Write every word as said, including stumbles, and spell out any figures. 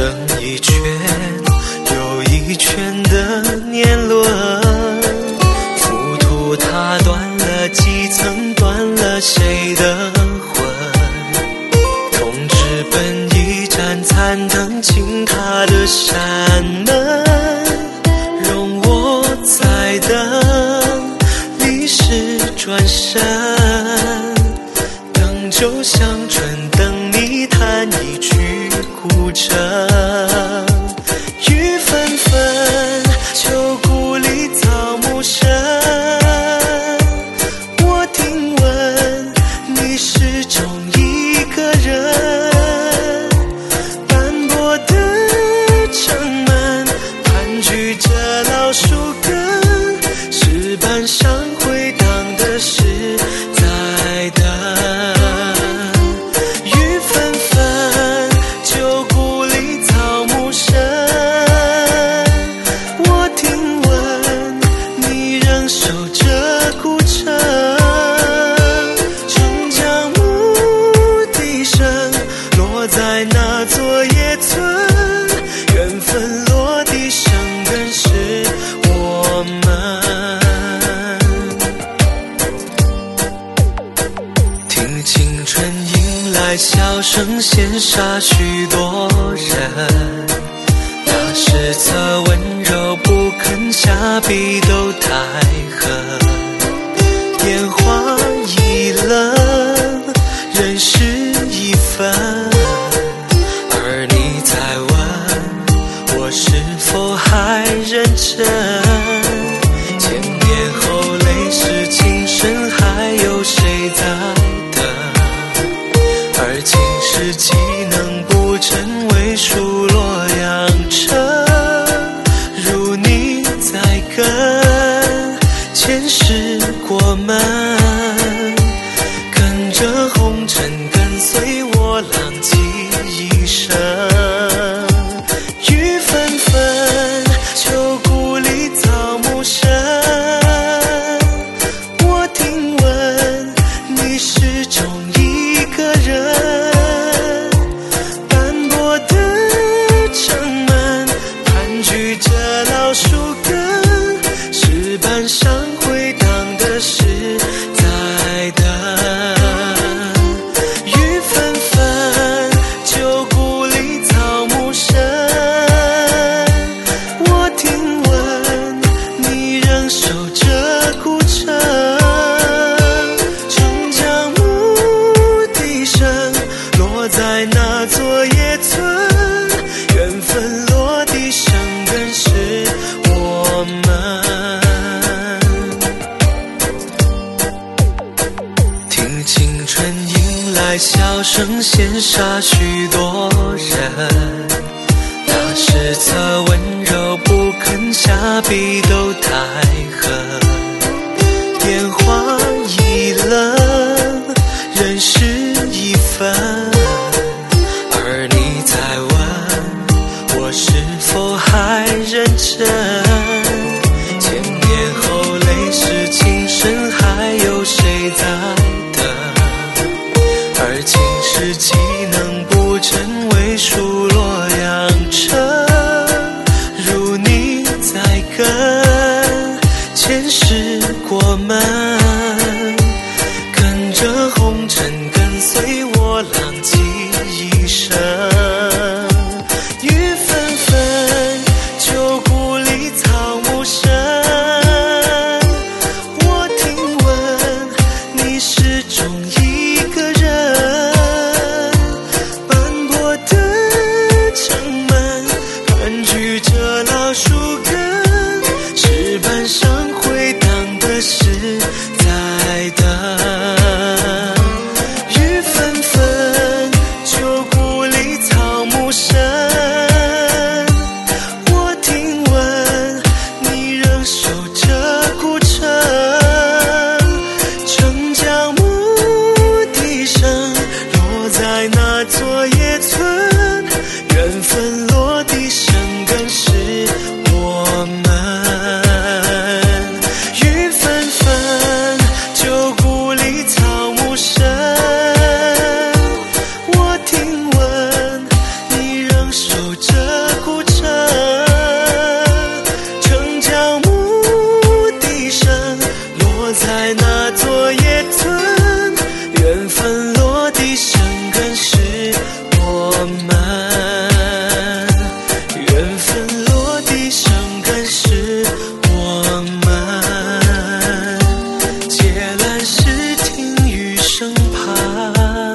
一圈又一圈的年轮，浮屠它断了几层，断了谁的魂？同志本一盏残灯，倾塌的山门，容我再等，历史转身，等酒香醇，等你弹一曲古筝。雨纷纷，旧故里草木深，我听闻你始终一个人，斑驳的城门，盘踞着老树根，石板上回荡的是在等。雨纷纷，旧故里草木深，我听闻你仍守着古城。城墙牧笛声落在那座野村，缘分落地生根是我们。听青春迎来笑声，羡煞许多人。那是侧温柔不肯下笔都太狠，烟花易冷，人事已分。而你在问我是否还认真，千年后泪湿情深，还有谁在等？而今世纪能不成为数落扬尘？如你在跟，前世过门，跟着红尘，跟随我浪迹一生。雨纷纷，旧故里草木深，我听闻你始终一个人，斑驳的城门，盘踞着老树根，石板上回荡的是在等。雨纷纷，旧故里草木深，我听闻你仍守着古城。城墙牧笛声落在那座野村，缘分落地生根是我们。听青春迎来笑声，羡煞许多人。那是侧温柔不肯下笔都太狠，烟花易冷，人事已分。而你在问我是否还认真，千年后泪湿情深，还有谁在等？而今世纪能不成为数落扬尘？如你在跟，前世过门，跟着红尘，跟随我浪迹一生。雨纷纷，旧故里草木深，我听闻你始终一个人，斑驳的城门，盘踞着老树根，石板上回荡的是爱。